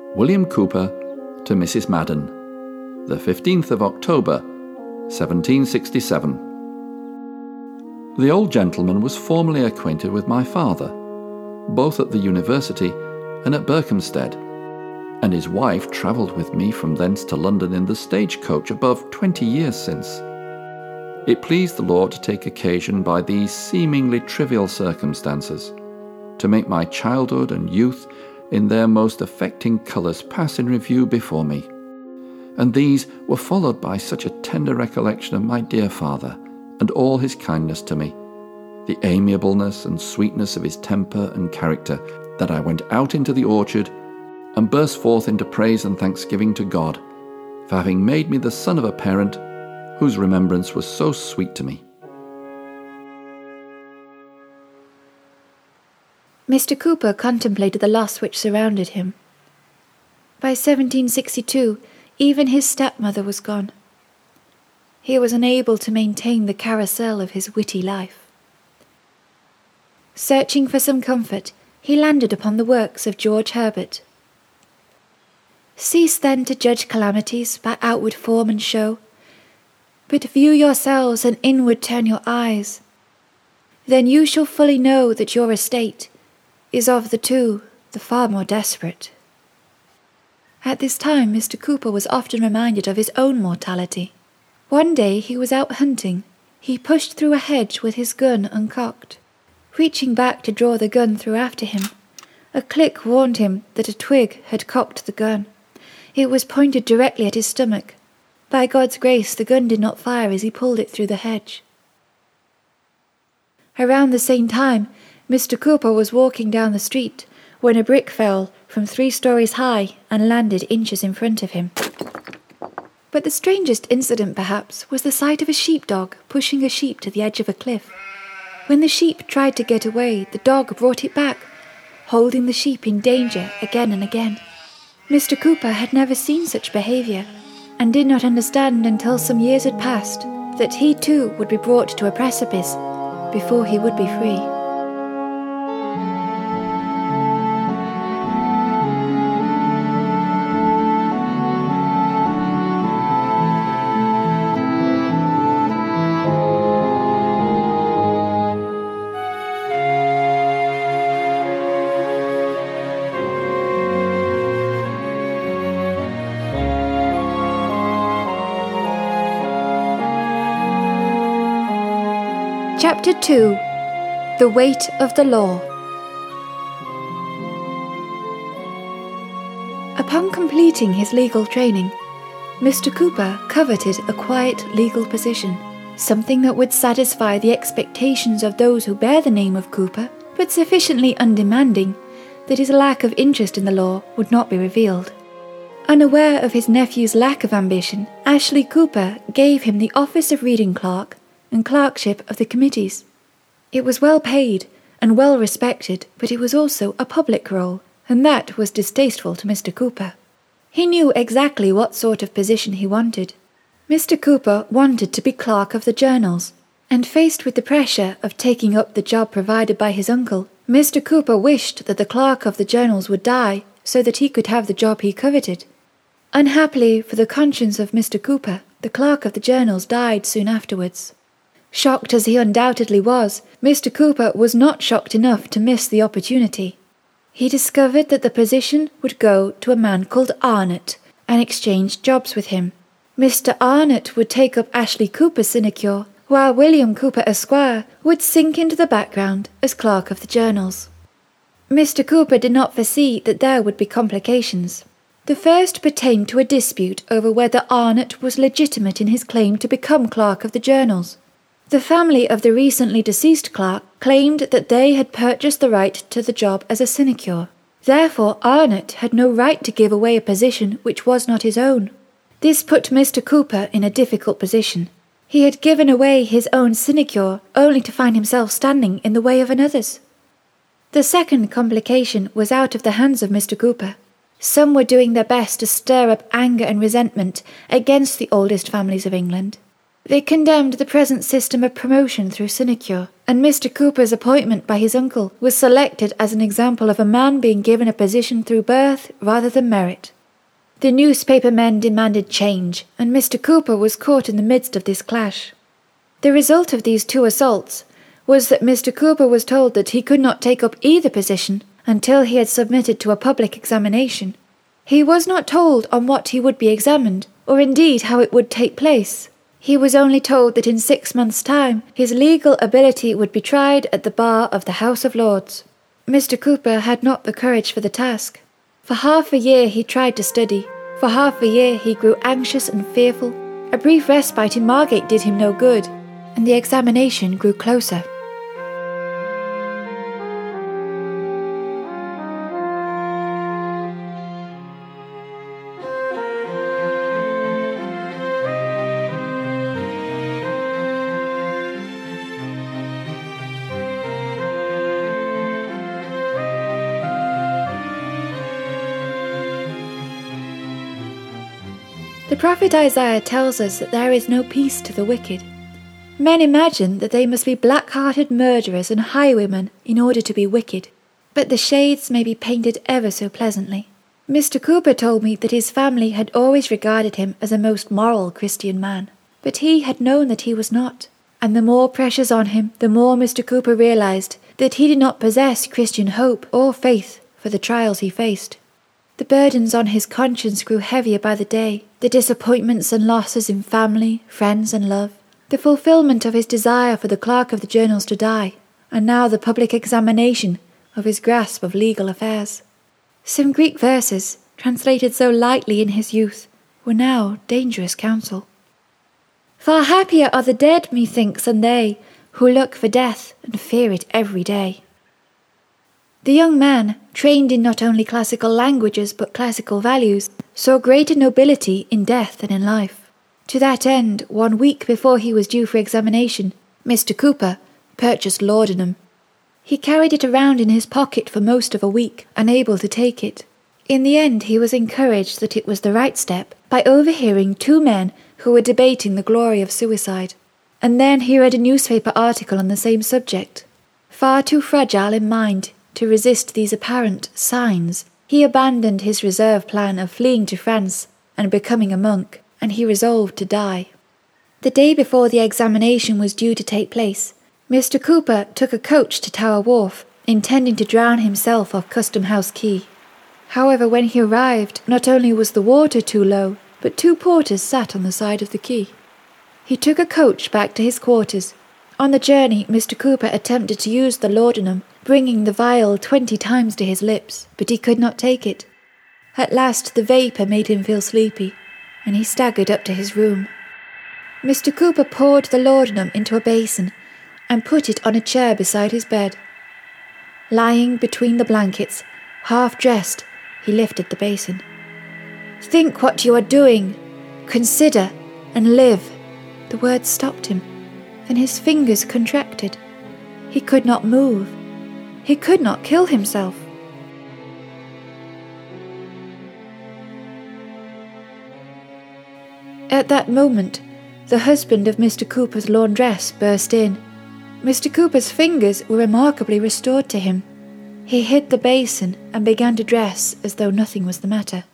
William Cooper to Mrs. Madden, the 15th of October, 1767. The old gentleman was formerly acquainted with my father, both at the university and at Berkhamsted, and his wife travelled with me from thence to London in the stagecoach above 20 years since. It pleased the Lord to take occasion by these seemingly trivial circumstances to make my childhood and youth in their most affecting colours pass in review before me, and these were followed by such a tender recollection of my dear father and all his kindness to me, the amiableness and sweetness of his temper and character, that I went out into the orchard and burst forth into praise and thanksgiving to God for having made me the son of a parent whose remembrance was so sweet to me. Mr. Cooper contemplated the loss which surrounded him. By 1762, even his stepmother was gone. He was unable to maintain the carousel of his witty life. Searching for some comfort, he landed upon the works of George Herbert. Cease then to judge calamities by outward form and show, but view yourselves and inward turn your eyes. Then you shall fully know that your estate is of the two the far more desperate. At this time Mr. Cooper was often reminded of his own mortality. One day he was out hunting. He pushed through a hedge with his gun uncocked. Reaching back to draw the gun through after him, a click warned him that a twig had cocked the gun. It was pointed directly at his stomach. By God's grace, the gun did not fire as he pulled it through the hedge. Around the same time, Mr. Cooper was walking down the street when a brick fell from 3 stories high and landed inches in front of him. But the strangest incident, perhaps, was the sight of a sheepdog pushing a sheep to the edge of a cliff. When the sheep tried to get away, the dog brought it back, holding the sheep in danger again and again. Mr. Cooper had never seen such behaviour, and did not understand until some years had passed that he too would be brought to a precipice before he would be free. Chapter 2. The Weight of the Law. Upon completing his legal training, Mr. Cooper coveted a quiet legal position, something that would satisfy the expectations of those who bear the name of Cooper, but sufficiently undemanding that his lack of interest in the law would not be revealed. Unaware of his nephew's lack of ambition, Ashley Cooper gave him the office of reading clerk and clerkship of the committees. It was well paid and well respected, but it was also a public role, and that was distasteful to Mr. Cooper. He knew exactly what sort of position he wanted. Mr. Cooper wanted to be clerk of the journals, and faced with the pressure of taking up the job provided by his uncle, Mr. Cooper wished that the clerk of the journals would die so that he could have the job he coveted. Unhappily for the conscience of Mr. Cooper, the clerk of the journals died soon afterwards. Shocked as he undoubtedly was, Mr. Cooper was not shocked enough to miss the opportunity. He discovered that the position would go to a man called Arnott, and exchanged jobs with him. Mr. Arnott would take up Ashley Cooper's sinecure, while William Cooper Esquire would sink into the background as clerk of the journals. Mr. Cooper did not foresee that there would be complications. The first pertained to a dispute over whether Arnott was legitimate in his claim to become clerk of the journals. The family of the recently deceased clerk claimed that they had purchased the right to the job as a sinecure. Therefore, Arnott had no right to give away a position which was not his own. This put Mr. Cooper in a difficult position. He had given away his own sinecure only to find himself standing in the way of another's. The second complication was out of the hands of Mr. Cooper. Some were doing their best to stir up anger and resentment against the oldest families of England. They condemned the present system of promotion through sinecure and Mr. Cooper's appointment by his uncle was selected as an example of a man being given a position through birth rather than merit. The newspaper men demanded change, and Mr. Cooper was caught in the midst of this clash. The result of these two assaults was that Mr. Cooper was told that he could not take up either position until he had submitted to a public examination. He was not told on what he would be examined, or indeed how it would take place. He was only told that in 6 months' time his legal ability would be tried at the bar of the House of Lords. Mr. Cooper had not the courage for the task. For half a year he tried to study. For half a year he grew anxious and fearful. A brief respite in Margate did him no good, and the examination grew closer. The prophet Isaiah tells us that there is no peace to the wicked. Men imagine that they must be black-hearted murderers and highwaymen in order to be wicked, but the shades may be painted ever so pleasantly. Mr. Cooper told me that his family had always regarded him as a most moral Christian man, but he had known that he was not, and the more pressures on him, the more Mr. Cooper realized that he did not possess Christian hope or faith for the trials he faced. The burdens on his conscience grew heavier by the day, the disappointments and losses in family, friends and love, the fulfillment of his desire for the clerk of the journals to die, and now the public examination of his grasp of legal affairs. Some Greek verses, translated so lightly in his youth, were now dangerous counsel. Far happier are the dead, methinks, than they who look for death and fear it every day. The young man, trained in not only classical languages but classical values, saw greater nobility in death than in life. To that end, 1 week before he was due for examination, Mr. Cooper purchased laudanum. He carried it around in his pocket for most of a week, unable to take it. In the end, he was encouraged that it was the right step by overhearing 2 men who were debating the glory of suicide. And then he read a newspaper article on the same subject. Far too fragile in mind to resist these apparent signs, he abandoned his reserve plan of fleeing to France and becoming a monk, and he resolved to die. The day before the examination was due to take place, Mr. Cooper took a coach to Tower Wharf, intending to drown himself off Custom House Quay. However, when he arrived, not only was the water too low, but 2 porters sat on the side of the quay. He took a coach back to his quarters. On the journey, Mr. Cooper attempted to use the laudanum, bringing the vial 20 times to his lips, but he could not take it. At last the vapour made him feel sleepy, and he staggered up to his room. Mr. Cooper poured the laudanum into a basin and put it on a chair beside his bed. Lying between the blankets, half-dressed, he lifted the basin. "Think what you are doing. Consider and live." The words stopped him. Then his fingers contracted. He could not move. He could not kill himself. At that moment, the husband of Mr. Cooper's laundress burst in. Mr. Cooper's fingers were remarkably restored to him. He hid the basin and began to dress as though nothing was the matter.